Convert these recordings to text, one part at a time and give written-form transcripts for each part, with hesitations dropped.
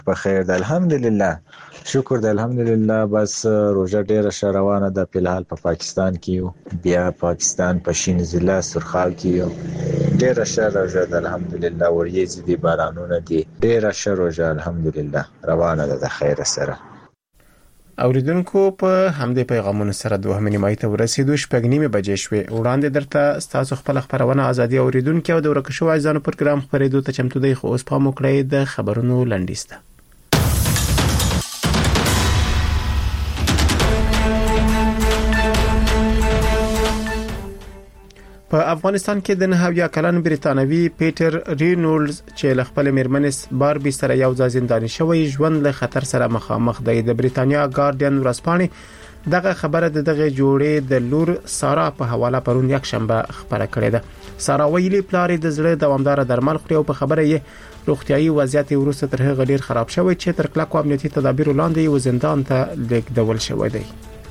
بخیر ده الحمدلله. شکر ده الحمدلله. بس روزه ډیره ښه روانه ده. په الحال په پاکستان کې یو، بیا پاکستان په شین ضلع سرخال کې یو. ډیره ښه روزه ده الحمدلله. وریځې دي، بارانونه دي، ډیره ښه روزه الحمدلله روانه ده د خیر سره. اوریدونکو په همدې پیغامونو سره دوه نیمایي ته ورسېدو. شپږ نیمه بجې شوې. وړاندې درته ستاسو خپل خبرونه ازادي اوریدونکو او د ورکه شو ځانو پروګرام خبرېدو ته چمتو دی. خو اوس په موکړې د خبرونو لنډیسته. په افغانستان کې د 9 کلن بریتانوي پیټر رینولز چې له خپل میرمنې باربي سره یو ځای زنداني شوی ژوند له خطر سره مخامخ دی. د بریتانیا ګارډین ورځپاڼې دغه خبره دغه جوړې د لور سارا په حواله پرون یک شنبه خبره کړې ده. سارا ویلي پلار د زړه دوامدار درمل خوري او په خبره یې روغتيایي وضعیت ورسته تر هغه ډیر خراب شوی چې تر کلکو امنیتي تدابیر لاندې و زندان ته لیږدول شوی دی.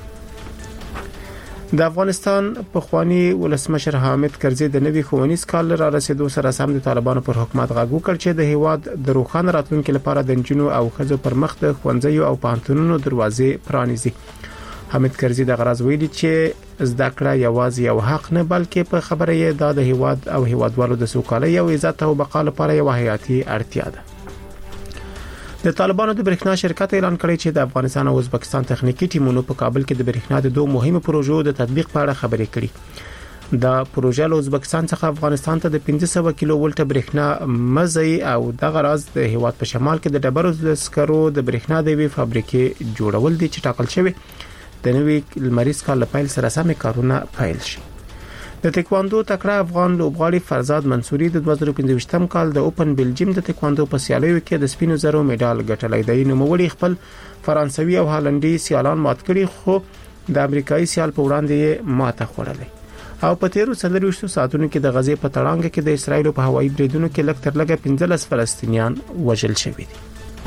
د افغانستان پخوانی ولسمشر حامد کرزي د نوي ښوونیز کال را رسیدو سره سم د طالبانو پر حکومت غږ وکړ چې د هیواد د روښانه راتلونکو لپاره د انجونو او ښځو پر مخ د ښوونځیو او پوهنتونونو دروازې پرانیزي. حامد کرزي د غرض ویلي چې زده کړه یوازې یو حق نه بلکې په خبره یې د هیواد او هیوادوالو د سوکالۍ او عزت او بقا لپاره یو حیاتي اړتیا ده. د طالبانو د برېښنا شرکت اعلان کړی چې د افغانستان او ازبکستان تخنیکی ټیمونو په کابل کې د برېښنا د دوه مهمو پروژو د تطبیق په اړه خبرې کړې. دا پروژه له ازبکستان څخه افغانستان ته د 1500 کیلو ولټ برېښنا مزي او د غراض د هیواد په شمال کې د ډبرو د سکرو د برېښنا د وی فابریکې جوړول دي چې ټاکل شوی د نوي لمریز کال لپاره سره سم کارونه پیل شي. د تکواندو تکړه افغان لوبغاړي فرزاد منصوري د 2015م کال د اوپن بلجیم د تکواندو په سیالیو کې د سپینو زرو میډال ګټلی دی. نو موړي خپل فرانسوي او هالندي سیالان مات کړي خو د امریکایي سیال په وړاندې ماته خوړلې. او په 13 ساعتونو کې د غزې په تړانګ کې د اسرایل په هوایي بریدونو کې لږ تر لږه 15 فلسطینیان وژل شوي دي.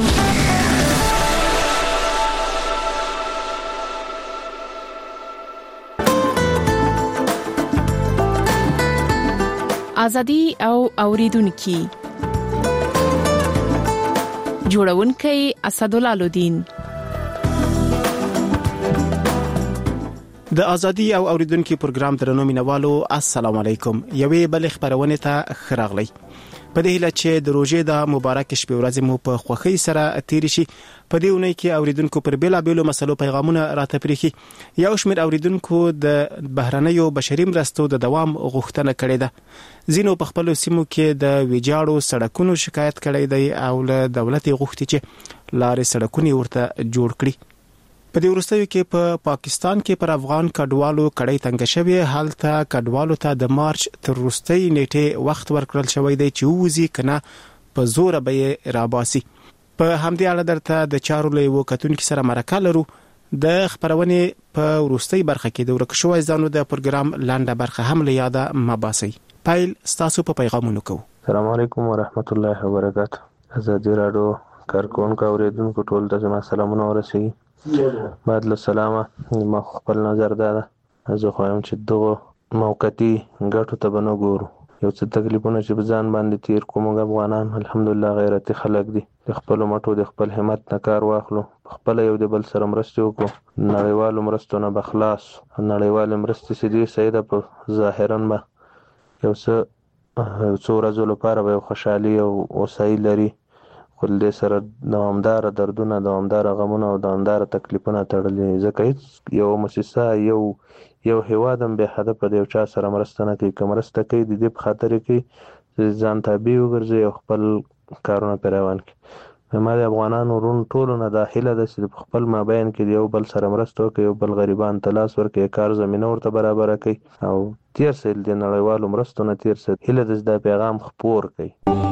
ازادي او اوریدونکو جوړونکي اسدالله لودین. د ازادي او اوریدونکو پروګرام درنو مینوالو السلام علیکم. یوې بل خبرونه ته خراغلی. په دې هیله چې د روزې د مبارک شپې ورځې مو په خوښۍ سره تیر شي. په دې اونۍ کې اوریدونکو پر بیلابېلو مسلو پیغامونه راته پریخي. یو شمېر اوریدونکو د بهرنیو بشري مرستو د دوام غوښتنه کړې ده. ځینو په خپل سیمو کې د ویجاړو سړکونو شکایت کړی دی او له دولت غوښتي چې لارې سړکونه ورته جوړ کړي. په دې ورستیو کې په پاکستان کې پر افغان کډوالو کړي تنګ شوی حالت کډوالو ته د مارچ تر وروستۍ نیټه وخت ورکړل شوی دی چې وځي کنه په زور به راباسي. په همدې اړه درته د چارو له وکټونکو سره مرکه لرو. د خبرونه په وروستۍ برخه کې د ورکه شوی ځانو د پروګرام لاندې برخه هم له یاده مباسي. پایل ستاسو په پیغامونو کو. السلام علیکم ورحمت الله وبرکاته. ازادي رادیو کارکونکو اوریدونکو ټول ته زما سلامونه ورسوي. بعد له سلامه ما خپل نظر ده زه خوایم چې دغه موقتی ګټو ته بنو ګورو. یو څه تکلیفونه چې بزان باندې تیر کوم افغانان الحمدلله غیرتي خلک دي. د خپل مټو د خپل همت نه کار واخلو. خپل یو د بل سره مرسته وکړو. نړیوالو مرستو نه بخلاص. نړیوال مرستې سدي سیده په ظاهرا ما یو څو ورځې لپاره به خوشحالي او اوسای لري. خو دې سره دوامدار دردونه، دوامدار غمونه او دوامدار تکلیفونه تړلي. ځکه یو مؤسسه یو هیوادم به هدف په یو چا سره مرسته نه کوي. که مرسته کوي د دې په خاطر کې ځان تابع وګرځي او خپل کارونه پر روان کړي. ما د افغانانو رون ټولو نه داخله ده چې خپل مابین کې یو بل سره مرسته کوي، یو بل غریبان تلاس ورکوي، کار زمينه ورته برابر کوي او تیر سره د نړیوالو مرستو نه تیر سره هله د پیغام خپور کوي.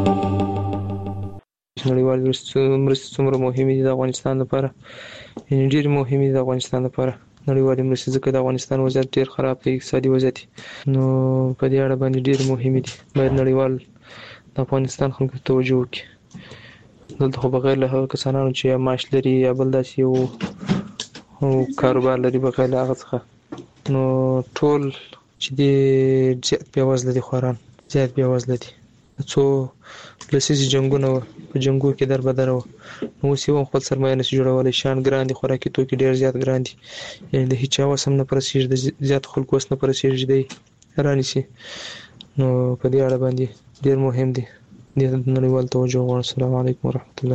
نړیوال مرستې څومره مهمې دي د افغانستان لپاره، یعنې ډېرې مهمې دي د افغانستان لپاره نړیوالې مرستې، ځکه د افغانستان وضعیت ډېر خراب دی، اقتصادي وضعیت. نو په دې اړه باندې ډېرې مهمې دي. باید نړیوال د افغانستان خلکو ته توجه وکړي. دلته خو بغیر له هغه کسانو چې یا معاش لري یا بل داسې یو کاروبار لري بغیر له هغه څخه، نو ټول چې دې زیات بېوزله دي، خواران زیات بېوزله دي. څو لسیزې جنگونه و، په جنگو کې دربدر و، نو اوس یې هم خپل سرمایه نشي جوړولی. شیان ګران دي، خوراکي توکي ډېر زیات ګران دي، یعنې د هیچا وس هم نه په رسېږي، د زیاتو خلکو وس نه په رسېږي دی رانیسي. نو په دې اړه باندې ډېر مهم دی، دې ته نړیوال توجه غواړم. السلام علیکم ورحمت الله.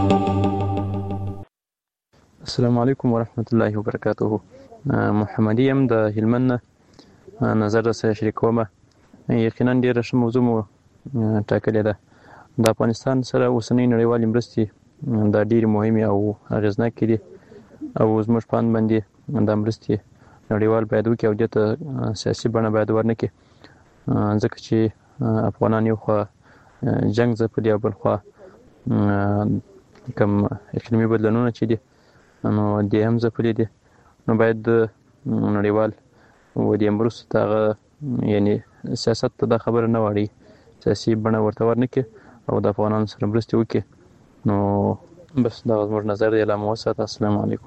السلام علیکم ورحمت الله وبرکاته. محمدي یم د هلمند نه، نظر سره شریکوم. یقینا ډېره ښه موضوع مو ټاکلې ده. د افغانستان سره اوسنۍ نړیوالې مرستې دا ډېرې مهمې او اغېزناکې دي، او زموږ په اند باندې دا مرستې نړیوال باید وکړي او دې ته سیاسي بڼه باید ورنکړي، ځکه چې افغانان یو خوا جنګ ځپلي او بل خوا کوم اقلیمي بدلونونه چې دي نو دې هم ځپلي دي. نو باید نړیوال و دې مرستو ته هغه یعنې سیاست ته دا خبره نه واړي، سیاسي بڼه ورته ورنکړي او د افغانانو سره مرستې وکړي. نو بس دا زموږ نظر دی. لا مو وساته. السلام علیکم.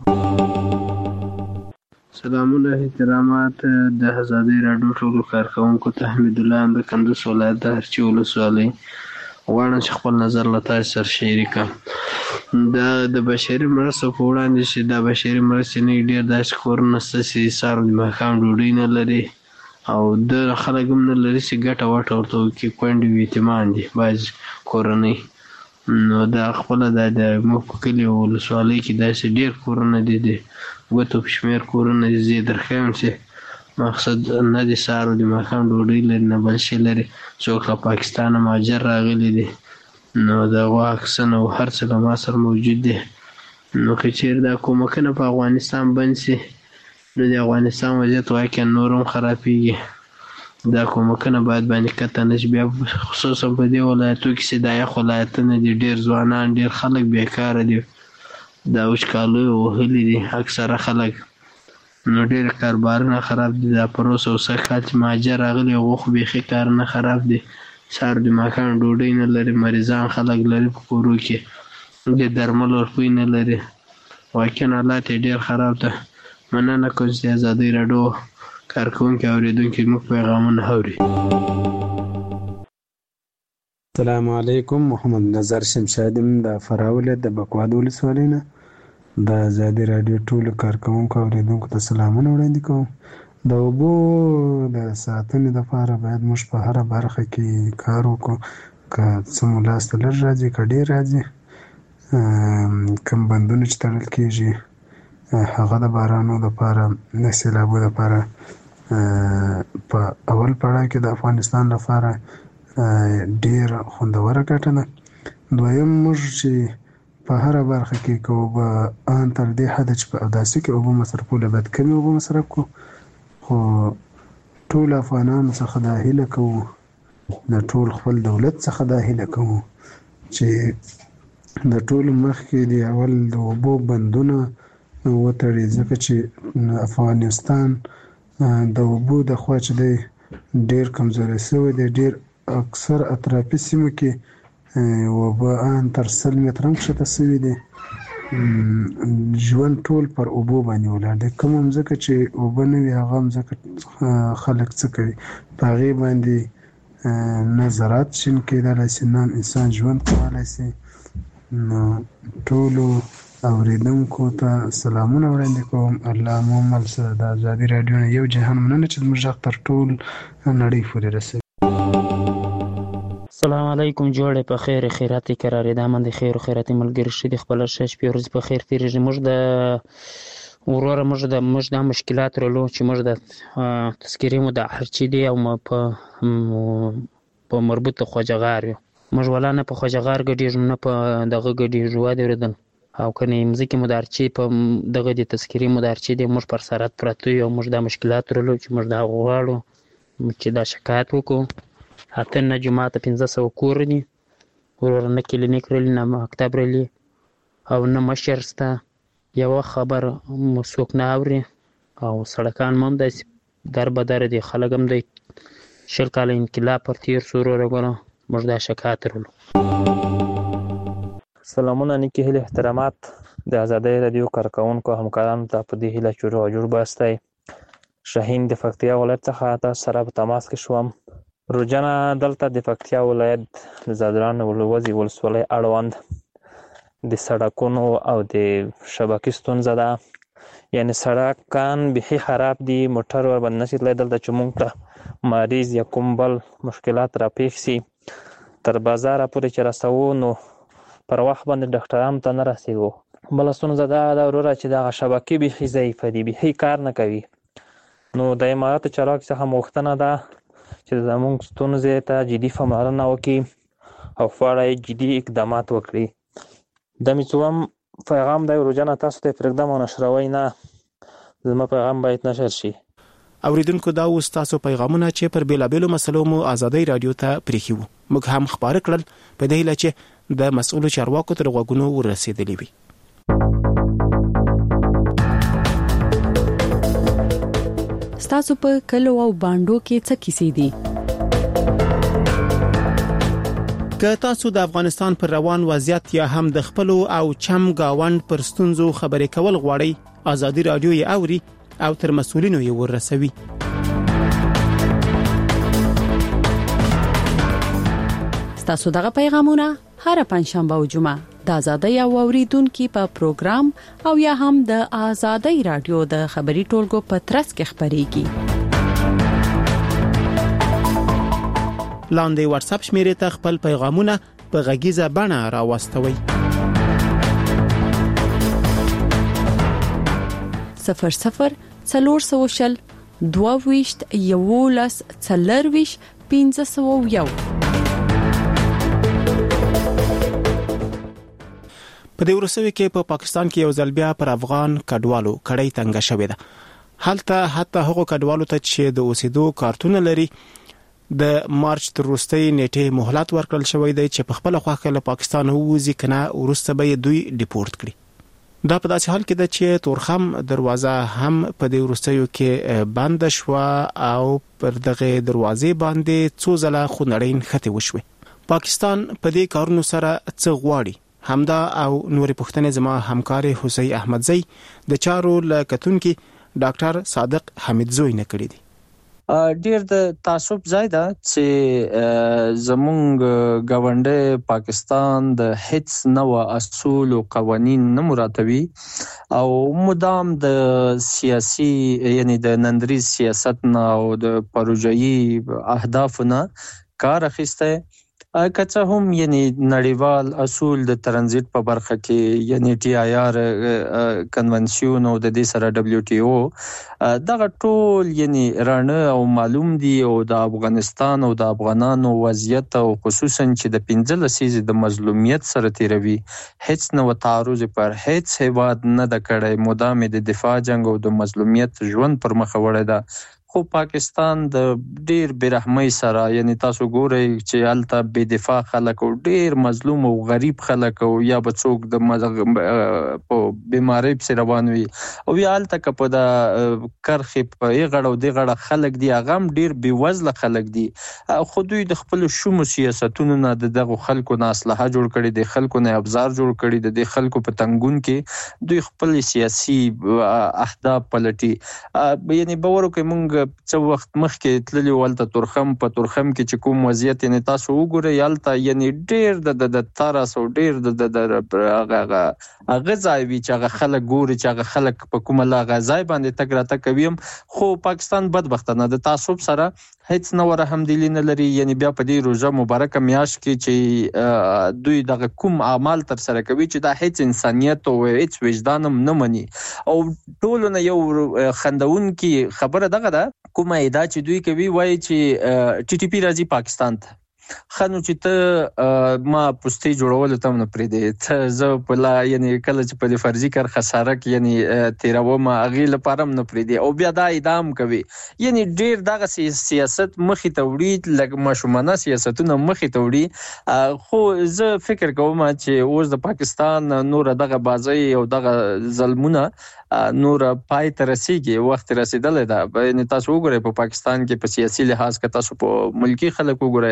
سلامونه احترامات د ازادۍ راډیو ټولو کارکوونکو ته. حمید الله ام د کندوز ولایت د هرچی ولسوالۍ غواړم چې خپل نظر له تاسو سره شریک کړم. دا د بشري مرستو په وړاندې چې دا بشري مرستې نه ډېر داسې کورونه شته چې سهار د ماښام ډوډۍ نه لري او د خلک هم نه لري چې ګټه وټه ورته وکړي. کونډې وي، یتیمان دي بعض کورنۍ. نو دا خپله دا د موږ په کلي او ولسوالۍ کې داسې ډېر کورونه دي، د ګوتو په شمېر کورونه دي. زه یې درښیم چې مقصد نه د سهار د ماښام ډوډۍ لري نه بل شی لري. څوک له پاکستانه مهاجر راغلي دي، نو د هغو عکسونه او هر څه له ما سره موجود دي. نو که چېرې دا کومکونه په افغانستان بند شي نو د افغانستان وضعیت واقعا نور هم خرابېږي. دا کومکونه باید باندې کته نه شي. بیا خصوصا په دې ولایتو کې چې دا یخ ولایتونه دي، ډېر ځوانان ډېر خلک بیکاره دي، دا وچکالیو وهلي دي اکثره خلک. نو ډېر کاروبارونه خراب دي. دا پروس او سږ کال چې مهاجر راغلي هغو خو بیخي کارونه خراب دي، سهار د ماښام ډوډۍ نه لري، مریضان خلک لري په کورو کې، د درملو روپۍ نه لري. واقعا حالات یې ډېر خراب ده. مننه کوم چې د ازادۍ راډیو کارکوونکي اورېدونکي موږ پیغامونه اوري. السلام علیکم. محمد نظر شمشاد یم د فراه ولایت د بکواد ولسوالۍ نه. د ازادۍ راډیو ټولو کارکوونکو اورېدونکو ته سلامونه وړاندې کوم. د اوبو د ساتنې لپاره باید موږ په هره برخه کې کار وکړو، که څه مو لاسته لږ راځي که ډېر راځي. کوم بندونه چې تړل کېږي هغه د بارانو لپاره، د سیلابو لپاره په اول پړاو کې د افغانستان لپاره ډېر خوندوره ګټه ده. دویم موږ چې په هره برخه کې که اوبه ان تر دې حده چې په اوداسه کې اوبه مصرفول باید کمې اوبه مصرف کړو، خو ټول افغانانو څخه دا هیله کوو، د ټول خپل دولت څخه دا هیله کوو چې د ټولو مخکې د اول د اوبو بندونه وتړي، ځکه چې افغانستان د اوبو د خوا چې دی ډېر کمزوری شوی دی. ډېر اکثر اطرافي سیمو کې اوبه ان تر 100 متره هم کښته شوي دي. ژوند ټول پر اوبو باندې ولاړ دی. کومه مځکه چې اوبه نه وي هغه مځکه خلک څه کوي؟ په هغې باندې نه زراعت شین کېدلی شي، نه انسان ژوند کولی شي. نو ټولو اورېدونکو ته سلامونه وړاندې کوم. الله مو مل شه. د ازادۍ راډیو نه یو جهان مننه چې زموږ غږ تر ټول نړۍ پورې رسوي. السلام علیکم. جوړې په خیر خیراتي قرارې ده. من د خیر او خیراتي ملګري شي د خپل شش په ورځ په خیر تیریږي. موږ د وروره موږ د مشکلات رلو چې موږ د تذکیرې مو د هرچی دی او په مربوطه خوجغار یو. موږ ولا نه په خوجغار ګډیږو نه په دغه ګډیږو واده ورېدل او کنه مځکې مدارچې په دغه د تذکیرې مدارچې دی. موږ پر سرحد پراته یو. موږ د مشکلات رلو چې موږ دا غواړو چې دا شکایت وکړو. اته نه جماعت 1500 کور دي، ورور نه کلینیک رلی، نه مکتب رلی او نه مشر سته. یو خبر څوک نه اوري او سړکان هم داسې در بدر دي. خلک هم د 20 کاله انقلاب پر تیر سو وروره ګوره موږ دا شکایت رلو. سلامونه، نیکې هیلې احترامات د ازادۍ راډیو کارکوونکو همکارانو ته په دې هیله چې روغ جوړ باستی. شاهین د پکتیا ولایت څخه تاسو سره په تماس کې شوم. روجانه دلته د پکتیا ولایت د زادران ولسوالۍ اړوند د سړکونو او د شبکې ستونزه ده. یعنی سړکان بیخي خراب دي، موټر ورباندې نشي تللی. دلته چې موږ ته مریض یا کوم بل مشکلات راپېښ سي تر بازاره پورې چې رسوو نو پر وخت باندې ډاکټرانو ته نه رسېږو. بله ستونزه دا ده وروره چې دغه شبکې بیخي ضعیفه دي، بیخي کار نه کوي. نو د اماراتو چارواکو څخه غوښتنه ده چې زموږ ستونزې ته جدي پاملرنه وکړي او په اړه یې جدي اقدامات وکړي. دا مې څوم پیغام دی روزانه تاسو ته پرېږدم او نشروئ نه، زما پیغام باید نشر شي. اوریدونکو دا اوس تاسو پیغامونه چې پر بیلابېلو مسلو مو آزادۍ رادیو ته پرېښي وو موږ هم خپاره کړل په دې هیله چې د مسؤلو چارواکو تر غوږونو ورسېدلي وي. ستاسو په کلو او باندو کې څه کیسې دي؟ که تاسو د افغانستان پر روان وضعیت یا هم د خپلو او چم گاوند پر ستونزو خبرې کول غواړئ، آزادۍ رادیو یې اوري او تر مسؤلینو یې ورسوي. ستاسو دغه پیغامونه هر پنځشنبه او جمعه د آزادۍ او اوریدونکو په پروګرام او یا هم د آزادۍ رادیو د خبري ټولګو په ترڅ کې خبريږي. لاندې واتس اپ شمیرې ته خپل پیغامونه په غږیزه بڼه راوستوئ. 00 400 22 11 40 501. په دې ورسوي کې په پاکستان کې یو ځل بیا پر افغان کډوالو کړۍ تنګه شوې ده. هلته حتی هغو کډوالو ته چې د اوسېدو کارتونه لري د مارچ تر وروستۍ نیټې مهلت ورکړل شوی دی چې په خپل خواخه له پاکستان ووځي کنه وروسته به دوی ډیپورت کړي. دا په داسې حال کې ده چې تورخم دروازه هم په دې وروستیو کې بند شو او پر دغه دروازې باندې څو ځله خونړۍ نښتې وشوې. پاکستان په دې کارونو سره څه غواړي؟ همدا او نورې پوښتنې زما همکار حسین احمدزی د چارو لکتونکو ډاکټر صادق حمیدزوی نه کړی دی. ډیر د تعصب ځای ده چې زمونږ ګاونډي پاکستان د هیڅ نوع اصول او قوانین نه مراتبي او مدام د سیاسي یعنی د نندري سیاست نه او د پروژایي اهدافونه کار اخیسته. کچه هم یعنی نړیوال اصول د ترانزیت په برخه کې یعنی TIR کنونسیون او د دې سره WTO دغه ټول یعنی رانه او معلوم دي او د افغانستان او د افغانانو وضعیت او خصوصا چې د 15 لسیزې د مظلومیت سره تیروي هیڅ نو تعرض پر هیڅ هیواد نه د کړي مدام د دفاع جنگ او د مظلومیت ژوند پر مخ وړي ده. خو پاکستان د ډیر برحمۍ سره یعنی تاسو ګورئ چې الته بے دفاع خلک او ډیر مظلوم او غریب خلک او یا بچوک د بیماری په روان وي او یا الته کپه د کرخې په غړو دی غړه خلک دی هغه ډیر بې وزله خلک دی. خو دوی د خپل شوم سیاستونو نه دغه خلکو نه اصلاح جوړ کړي، د خلکو نه ابزار جوړ کړي، د خلکو په تنګون کې دوی خپل سیاسي اهداف پلټي. یعنی باور کوي مونږ څو وخت مخکې تللی ولته تورخم کې چې کوم وضعیت یعنی تاسو وګورئ یالته یعنی ډیر د تارس او ډیر د غزای وی چې هغه خلک ګوري چې هغه خلک په کومه لا غزای باندې تګ راته کوي. خو پاکستان بدبختانه د تعصب سره هیڅ نو رحمدلی نه لري. یعنی بیا په دې روزه مبارکه میاش کې چې دوی دغه کوم اعمال تر سره کوي چې دا هیڅ انسانیت او هیڅ وجدان نه مني او ټول نه یو خندون کی خبره دغه ده کومه ادا چې دوی کوي وایي چې TTP راځي پاکستان ته خنو چې ته ما پوسټي جوړول ته نه پرې دی ته زه په لا یعنی کله چې په فرضي کار خساره کې یعنی 13 ما اغیل لپاره نه پرې دی او بیا دا ادام کوي. یعنی ډیر دغه سیاست مخې ته وړي لکه مشومانه سیاستونه مخې ته وړي. خو زه فکر کوم چې اوس د پاکستان نور دغه بازي او دغه ظلمونه نور پای ته رسیږي، وخت رسیدل ده. یعنی تاسو وګورئ په پاکستان کې په سیاسي لحاظ کې تاسو په ملکی خلک وګورئ هغه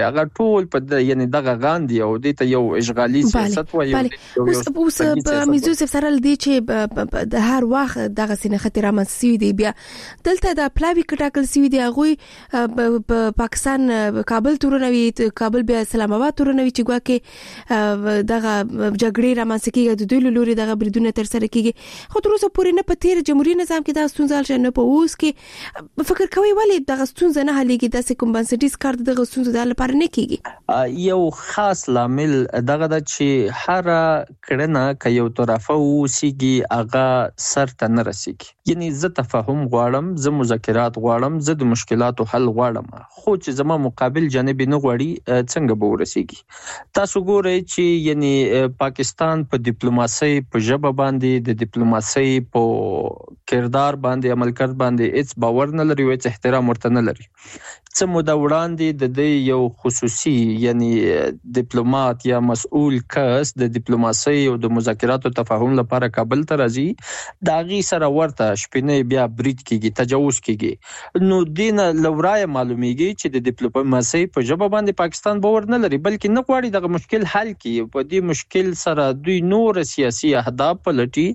ټول په یعنی دغه غاندي او د ته یو اشغالي سیاست وایي. اوس په میزوسف سره لدی چې د هر وخت دغه سینه خطر رامنځته دی بیا دلته د پلاوی کټاکل سوي دی هغه په پاکستان کابل تورنوي کابل بیا اسلام آباد تورنوي چې ګواکې دغه جګړې رامنځته کیږي د دوی لوري دغه بریدونه تر سره کیږي خو تر اوسه پورې نه په تیر جمهوریت نظام کې دا ستونزه شنه په اوس کې فکر کوي ولی دغه ستونزه نه حلېږي د کوم بنسټیز کار دغه ستونزه د لپاره نه کیږي. یو خاص لامل دغه د چې هر کړنه ک یو طرفه وسیږي هغه سر ته نه رسیږي. یعنی زه تفاهم غواړم، زه مذاکرات غواړم، زه د مشکلاتو حل غواړم، خو چې زما مقابل جانب نه غواړي څنګه به ورسیږي. تاسو ګورئ چې یعنی پاکستان په ډیپلوماسي په ژبه باندې د ډیپلوماسي په کردار باندې عمل کړ باندې هیڅ باور نه لري او هیڅ احترام ورته نه لري. څه موده وړاندې د دې یو خصوصي یعنی ډیپلوماټ یا مسؤل کس د ډیپلوماسي او د مذاکراتو تفاهم لپاره کابل ته راځي، دا غي سره ورته شپنه بیا برید کیږي، تجاوز کیږي. نو دین لورای معلومیږي چې د ډیپلوماسي په ژبه باندې پاکستان باور نه لري، بلکې نه غواړي دغه مشکل حل کړي. په دې مشکل سره دوی نور سیاسي اهداف پلټي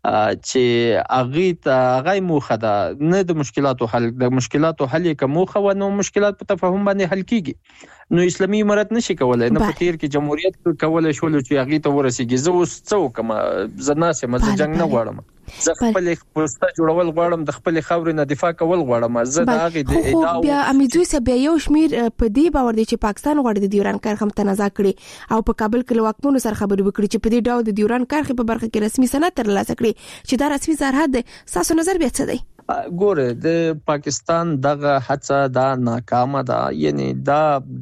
چې هغه موخه ده نه د مشکلاتو حل. د مشکلاتو حل کوم موخه و نو مشکلات په تفاهم باندې حل کیږي. نو اسلامي امارت نشي کولای نه په تیر کې جمهوریت کولای شول چې هغه ته ورسیږي. زه اوس څه کوم؟ زه ناسه مزه جنگ نه غواړم، زه خپل پوسټه جوړول غواړم، د خپل خاورې نه دفاع کول غواړم. زه د هغه د ادعا بیا امیدوسه بیا یو شمیر په دې باور دي چې پاکستان غواړي د ډیوران کرښه متنازع کړي او په کابل کې واکمنو سره خبرې وکړي چې په دې ډول د ډیوران کرښې په برخه کې رسمي سند ترلاسه کړي چې دا رسمي سرحد دی. تاسو نظر بیا څه دی؟ ګوره د پاکستان دغه هڅه دا ناکامه ده. یعنی دا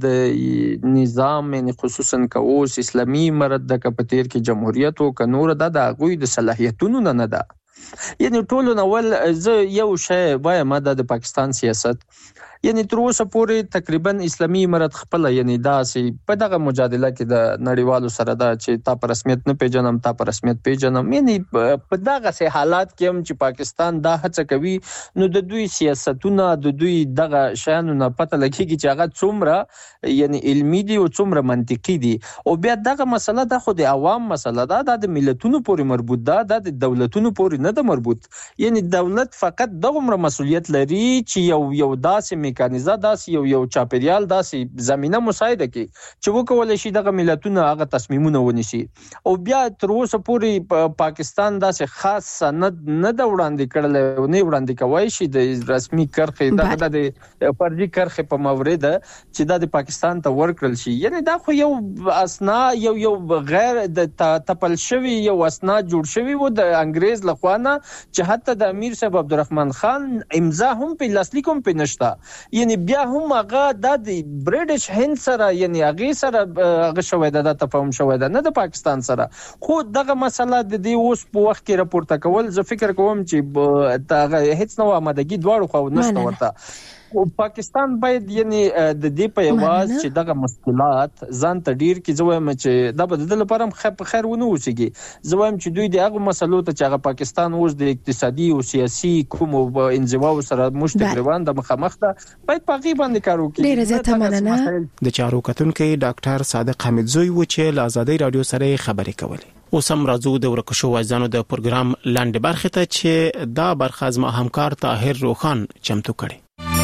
د نظام یعنی خصوصا کوس اسلامي امارت د کپتیر کې جمهوریت او کنور د غوی د صلاحیتونو نه ده. یعنی ټول نوول زه یو شی وایم د پاکستان سیاست یعنی تر اوسه پورې تقریبا اسلامي امارت خپل یعنی داسې په دغه مجادله کې د نړیوالو سره دا چې تا په رسمیت نه پیژنم، تا په رسمیت پیژنم، یعنی په دغه سه حالات کې هم چې پاکستان دا هڅه کوي نو د دوی سیاستونه د دوی دغه شانو نه پته لګیږي چې هغه څومره یعنی علمي دي او څومره منطقي دي. او بیا دغه مسله د خو د عوام مسله ده، د ملتونو پورې مربوط ده، د دولتونو پورې نه ده مربوط. یعنی دولت فقط دغه مسؤلیت لري چې یو داسې میکانیزه داسې یو چاپیریال داسې زمينه مساعده کوي چې وکولای شي دغه ملتونه هغه تصمیمونه ونیسي. او بیا تر اوسه پورې پاکستان داسې خاص سند نه د وړاندې کړل او نه وړاندې کوي شي د رسمي کرخې دغه د فرضي کرخې په مورید چې د پاکستان ته ورکړل شي. یعنی دا خو یو اسنا یو غیر د تپل شوی یو اسنا جوړ شوی و د انګريز لخوا نه چې حتی د امیر صاحب عبدالرحمن خان امضا هم په لاسلیک هم په نشتا. یعنی بیا هم هغه د برټش هند سره یعنی هغه سره هغه شوی د تفاهم شوی د نه د پاکستان سره. خو دغه مسله د دې اوس په وخت کې راپورته کول زه فکر کوم چې دا هیڅ نو آمادګي دواړو خو نشته ورته. او پاکستان باید یعنی د دې په یواز چې دغه مشکلات ځان ته ډیر کې زویم چې د بدل لپاره خیر ونه وسیږي. زویم چې دوی دغه مسلو ته چې هغه پاکستان اوس د اقتصادي او سیاسي کوم انزوا سره مشتګروان د مخامخ ده باید په غي باندې کار وکړي. ډیر زیاته مننه. د چارو کتونکو ډاکټر صادق حمیدزوی و چې له آزادۍ رادیو سره خبرې کولې. اوس هم راځو د ورکشو وایزانو د پروګرام لاندې برخه ته چې دا برخه از ما همکار طاهر روخان چمتو کړي.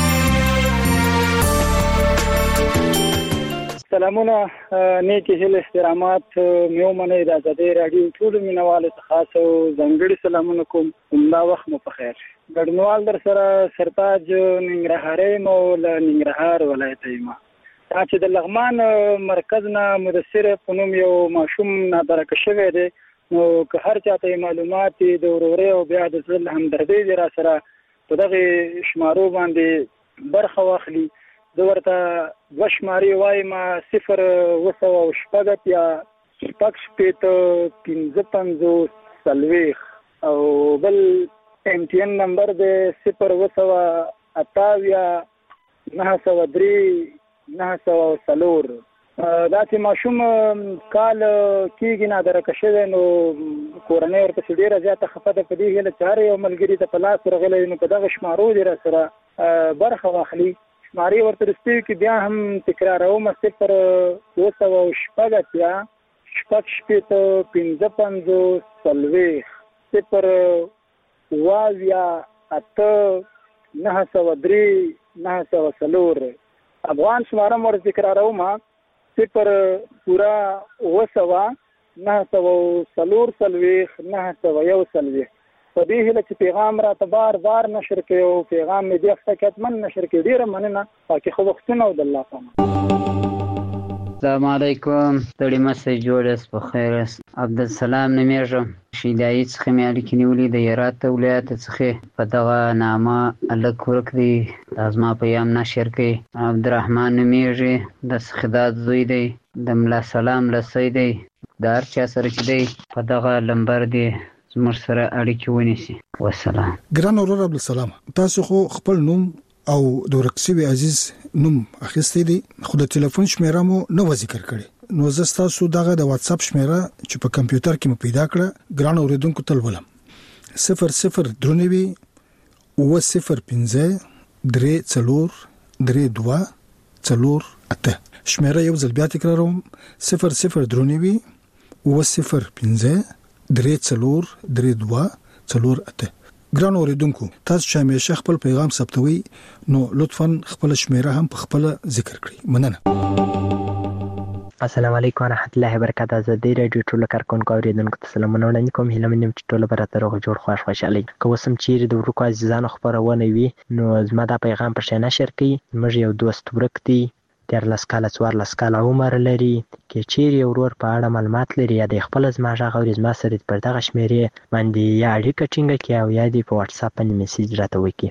سلامونه، نیکی هیله احترامات میو منه د آزادۍ رادیو ټول مینوالو ته خاص او ځانګړي سلامونه کوم. همدا وخت مو په خیر. ګډنوال در سره سرتاج ننګرهاري مو له ننګرهار ولایت یم. دا چې د لغمان مرکز نه مدثر په نوم یو ماشوم نادرک شوی دی، نو که هر چاته معلومات د وروري او بیا د ځل همدردي دی را سره په دغه شمارو باندې برخه واخلي. زه ورته دوه شمارې وایم 0 یا 55 او بل MTN نمبر دی 0 یا 903 904. دا چې ماشوم کال کېږي نادرکه شوی نو کورنۍ ورپسې ډېره زیاته خفه ده. په دې هیله چې هر یو ملګري ته په لاس ورغلی نو په دغه شمارو دې را سره برخه واخلي شمارې ورته رسېږي کې بیا هم تکراروم 0 شپږ شپېته 55 واویا 8 903 904 افغان شماره مور تکراروم 0 پورا 904 په دې هله چې پیغام را ته بار نشر کوي او پیغام دې حقیقتمن نشر کوي ډیره مننه پاکي خو وختونه او د الله پامه. السلام علیکم ستړي مسه جوړس په خیر عبدالسلام نومېږم شیدایي څخه مې اړیکې نیولې د هرات ولایت څخه په دغه نامه الک ورک دی لازم پیغام نشر کوي عبدالرحمن نومېږي د سخدات زوی دی د ملا سلام لسی دی د هر چا سره چې دی په دغه لمبر دی زموږ سره اړیکې ونیسي. والسلام. ګران اورور عبدالسلام تاسو خو خپل نوم او د ورکسوي عزیز نوم اخیستی دی خو د ټلیفون شمیره مو نو ذکر کړي نو زه تاسو دغه د واتس اپ شمیره چې په کمپیوټر کې مو پیدا کړه ګران اوریدونکو تل ولم 00 درنوي 005 3 4 شمیره یو ځل بیا تکراروم 00 درنوي 005 3 ګران اوریدونکو تاسو چې همیشه خپل پیغام ثبتوي نو لطفاً خپل شمیره هم په خپل ذکر کړئ. مننه. السلام علیکم ورحمت الله وبرکاته. زه د رادیو ټولو کارکونکو اوریدونکو ته سلامونه وړاندې کوم. هیله منم چې ټول به راته روغ جوړ خوشاله که وسم چیرې د ورکو عزیزانو خبرونه وي نو زما دا پیغام پر شي نشر کړئ. موږ یو دوست ورک دی 14 کاله 14 کاله عمر لري کې چیرې ورور په اړه معلومات لري یا د خپل زما ژغ او زما سره پر دغه شمیرې باندې یا اړیکه ټینګه کې او یا دی په واتس اپ باندې میسج راته وکړي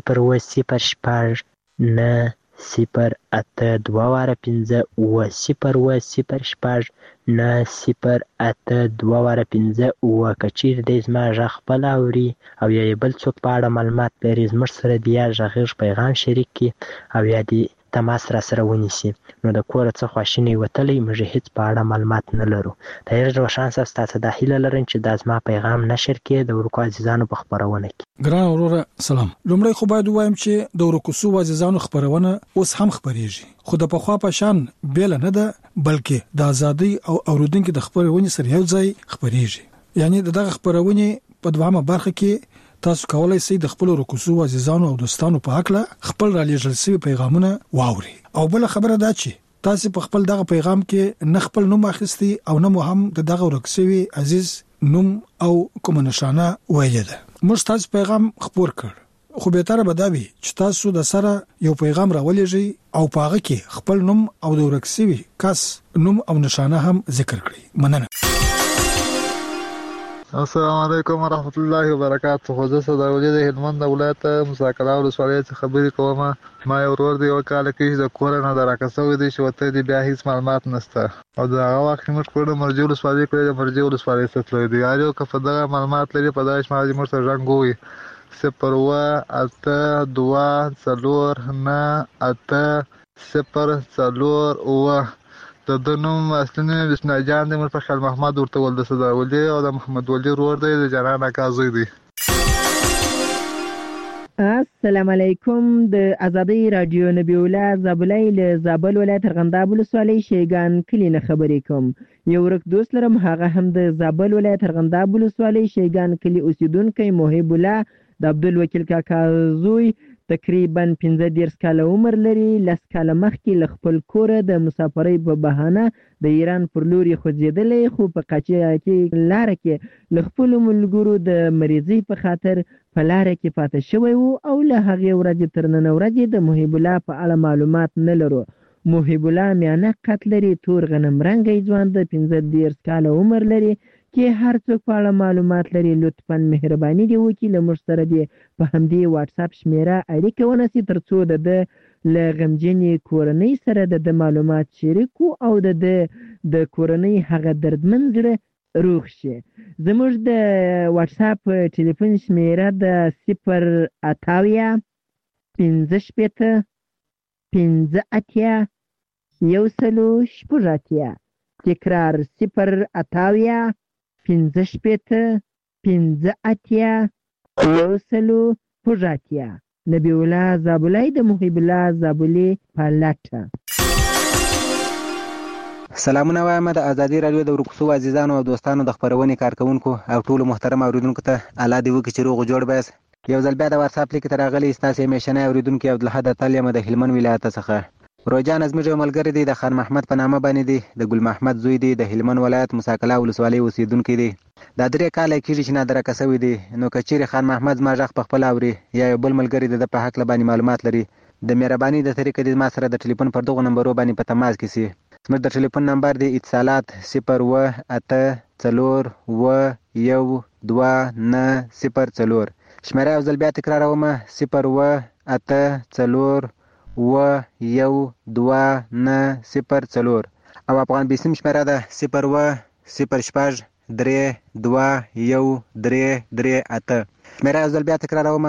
08085 کچیر د زما ژغ خپل اوري او یا بل څوک په اړه معلومات لري زموږ سره بیا ژغ پیغام شریک کی او یا دی تماس را سره ونیسي نو د کور څخه خواشینی وتلی موږ هیڅ په اړه معلومات نه لرو. دا یو روشن تاسو د هیله لرم چې د ازما پیغام نشر کړي د ورکو عزیزانو په خبرونه کې. ګران وروره سلام. لومړی خو باید وایم چې د ورکو سو عزیزانو خبرونه اوس هم خبريږي خو د پخوا په شان بیل نه ده بلکې د ازادي او اوریدونکو د خبرونه سره یو ځای خبريږي. یعنی دغه خبرونه په دوامه برخه کې تاسو کولای شئ د خپل رکوسو عزیزانو او دوستانو په حق له خپل را لېږل شوی پیغامونه واوري او بل خبره ده چې تاسو په خپل دغه پیغام کې نه خپل نوم اخیستي او نه مو هم دغه رکوسوي عزیز نوم او کوم نشانه ویل ده. موږ تاسو پیغام خبر کړ خو به تر بداوي چې تاسو د سره یو پیغام راولېږي او پاغه کې خپل نوم او د رکوسوي کس نوم او نشانه هم ذکر کړئ. مننه. السلام علیکم ورحمت الله وبرکاته. خو زه صداولي د هلمند ولایت مساکلا ولسوالۍ څخه خبرې کوم. ما یو ورور دی یو کال کې د کور نه دراکسوي دی چې وته دی بیا هیڅ معلومات نشته او دا هغه وخت موږ کړو مرجو ولسوالۍ کې د مرجو ولسوالۍ څخه دی یارو که په دغه معلومات لري په داش ماجي مرته رنګوي 0822098 د نوم اصلي بسم الله جان د مفخر محمد ورته ول د صداولي او د محمد ولي ورور دی د جنان اکازوی دی. السلام علیکم. د ازادي رادیو نبی الله زابلای له زابل ولایت ارغنداب ولسوالۍ شیګان کلی نه خبرې کوم. یو ورک دوست لرم هغه هم د زابل ولایت ارغنداب ولسوالۍ شیګان کلی اوسیدونکو محب الله د عبدالوکیل کاکا زوی تقریبا 15 کاله عمر لري. 10 کاله مخکې ل خپل کور د مسافرۍ په بهانه د ایران پر لور خوځېدلې خو په قاچیا کې لار کې ل خپل ملګرو د مریضۍ په خاطر په لار کې پاتې شوی وو او له هغه ورځې تر نن ورځې د محب الله په اړه معلومات نه لرو. محب الله میانه قد لري تور غنم رنګي ځوان د 15 کاله عمر لري کې هر څوک په اړه معلومات لري لطفاً مهرباني دی وکړئ له موږ سره دی په همدې واتس اپ شمیره اړیکه ونیسئ ترڅو د له غمجنې کورنۍ سره د معلومات شریکو او د کورنۍ هغه دردمن زړه روغ شي. زموږ د واتس اپ ټلیفون شمیره د 088 تکرار 088 15 15 15 15 نبی الله زابلای د محب الله زابلی پالټه. سلامونه وایم د ازادي رادیو د ورکوسو عزیزانو او دوستانو د خبرونې کارکونکو او ټولو محترم اوریدونکو ته الله دې وکړي چې روغ جوړ بس. یو ځل بیا د واتس اپ لیک ته راغلی ستاسو میشنه اوریدونکو عبدالحد طالب د هلمند ولایت څخه. روجان ازمیر یو ملګری دی د خان محمد په نامه باندې دی د ګل محمد زوی دی د هلمند ولایت مساکلا ولسوالۍ اوسیدونکی دی. دا 3 کال کېږي چې نادرکه شوی دی. نو کچېری خان محمد ما ژغ په خپل اوري یا یو بل ملګری د په حق لبانی معلومات لري د مهرباني د طریقې د ما سره د ټلیفون پر دغه نمبر باندې په تماس کې سي. زموږ د ټلیفون نمبر دی اتصالات 018412904 شمیره یو ځل بیا تکراروم 018412904 او افغان بیسیم شمیره ده 01063213338 شمیره یو ځل بیا تکراروم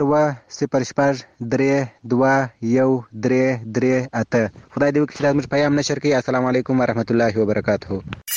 01063213338. خدای دې وکړي چې زموږ پیغام نشر کړي. السلام علیکم ورحمت الله وبرکاته.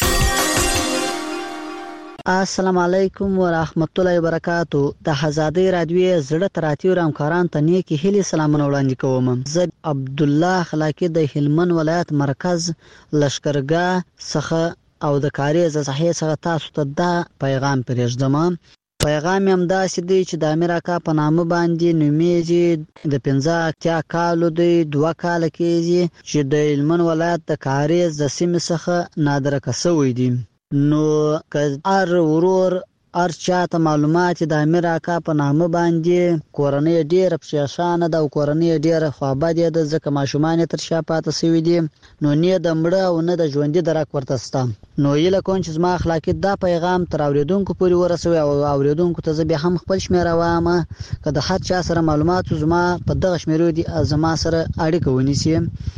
السلام علیکم ورحمت الله وبرکاتو. د آزادی رادیو زړه تراتیو همکاران ته نیکی هیلې سلامونه وړاندې کوم. زه عبد الله خلاقی د هلمند ولایت مرکز لشکرګاه څخه او د کاریز صحیح څخه تاسو ته دا پیغام پرېږدم. پیغام هم داسې دی چې د امیر اکا په نامه باندې نومیږي د 15 کالو دی 2 کال کېږي چې د هلمند ولایت د کاریز د سیمې څخه نادرکه شوی دی. نو که هر ورور هر چاته معلومات د امیر اکا په نامه باندې کورنۍ ډیره پریشانه ده او کورنۍ ډیره خوابدې ده ځکه ماشومان تر شا پاتې شوي دي. نو نه د مړه او نه د ژوندي درک ورته شته. نو هیله کوم چې زما اخلاقي دا پیغام تر اوریدونکو پورې ورسوي او اوریدونکو ته زه بیا هم خپل شمیره وایم که د هر چا سره معلومات زما په دغه شمیرو دي زما سره اړیکه ونیسي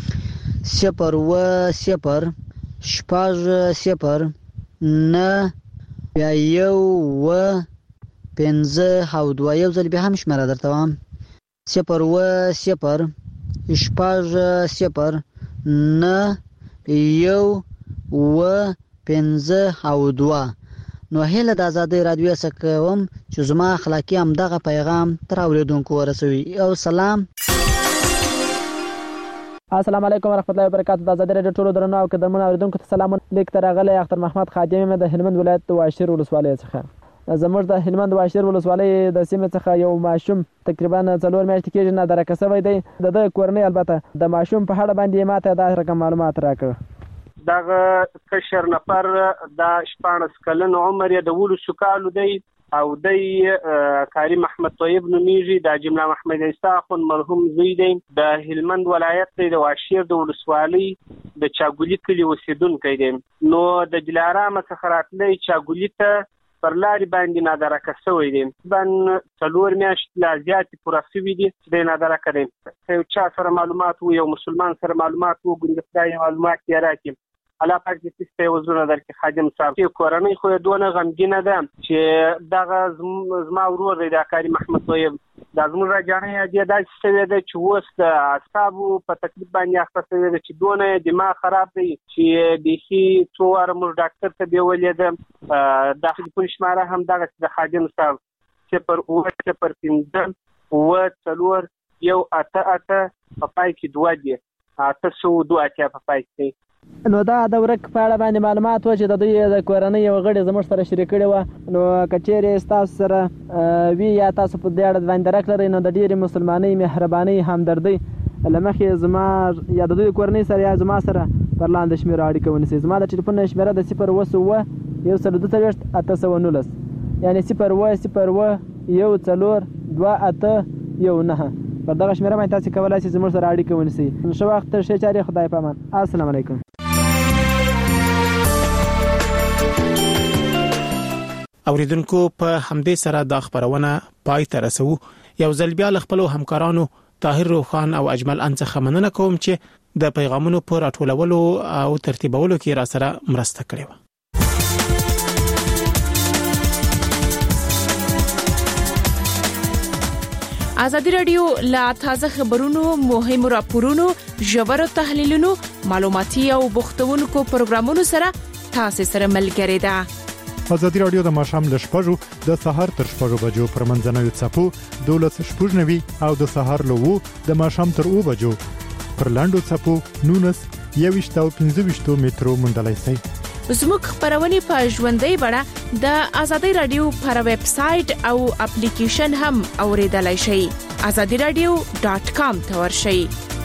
010 نه بیا 1 او 2 یو ځل بیا هم شمیره درته وایم 010 نه 1 او 2. نو هله د آزادی رادیو څخه کوم چې زما اخلاقی هم دغه پیغام تر اوریدونکو ورسوي. او سلام. السلام علیکم ورحمت الله وبرکاتو. د آزادی رادیو ټولو درنو او قدرمنو اوریدونکو ته سلام. لیک تر غلې اختر محمد خادم د هلمند ولایت د واشیر ولسوالۍ څخه. زموږ د هلمند واشیر ولسوالۍ د سیمې څخه یو ماشوم تقریبا 4 میاشتې کېږي نادرکه شوی دی. د کورنۍ البته د ماشوم په اړه باندې ماته دا رقم معلومات راکړ. دغه کشر نفر د 14 کلن عمر یې د 12 کالو دی او د کاری محمد طیب نومیږي. د جمله محمد عیسی خون مرحوم زوی دی. د هلمند ولایت د واشیر د ولسوالۍ د چاګولی کلی اوسیدونکی دی. نو د دلارام څخه راتلی چاګولی ته پر لارې باندې نادرکه شوی دی. بن 4 میاشتې لا زیاتې پوره شوي دي چې دی نادرکه دی. یو چا سره معلومات و یو مسلمان سره معلومات و ګوندې خدای معلومات یې راکړي. الله پاک دې ستاسو وزونه درکړي. خادم صاحب چې کورنۍ خو دونه غمګینه ده چې دغه زما ورور دی د کاری محمد طیب د زموږ راجانې دې داسې شوی دی چې اوس د اعصابو په تکلیف باندې اخته شوی دی چې دونه دماغ خراب دی چې بیخي څو واره موږ ډاکټر ته بیولې ده. د ټلیفون شماره هم دغه د خادم صاحب 010 4 1 په پای کې 2 دی 802 په پای کې. نو دا د ورک په اړه باندې معلومات و چې د دوی د کورنۍ یو غړي زموږ سره شریک کړي و. نو کچېرې تاسو سره وی یا تاسو په دې اړه باندې درک لرئ نو د ډېرې مسلمانۍ مهرباني همدردي لمخې زما یا د دوی کورنۍ سره یا زما سره پر لاندې شمیره اړیکه ونیسئ. زما د ټلیفون شمیره د 010 یعنی 010 پر دغه شمیره باندې تاسو کولای شئ زموږ سره اړیکه ونیسئ. ښه وخت تر ښه چاري خدای پامان. السلام علیکم. اوریدونکو په همدې سره د خبرونه پای ته رسو. یو ځل بیا خپل همکارانو طاهر روخان او اجمل انڅخه مننه کوم چې د پیغامونو پر راټولولو او ترتیبولو کې را سره مرسته کړې و. آزادی رادیو لا تازه خبرونو، مهمو راپورونو، ژورو تحلیلونو، معلوماتي او بوختونکو پروګرامونو سره تاسو سره ملګری ده. ازادي رادیو د ماښام له 6 د سهار تر 6 بجو پر منځنوي څپو 12:90 او د سهار له 2 د ماښام تر 2 بجو پر لاندو څپو 19 21 او 25 مترو مندلای شي. زموږ خبرونه په ژوندۍ بڼه د ازادي رادیو پر ویب سټ او اپلیکیشن هم اوریدلای شئ. azadiradio.com ته ورشئ.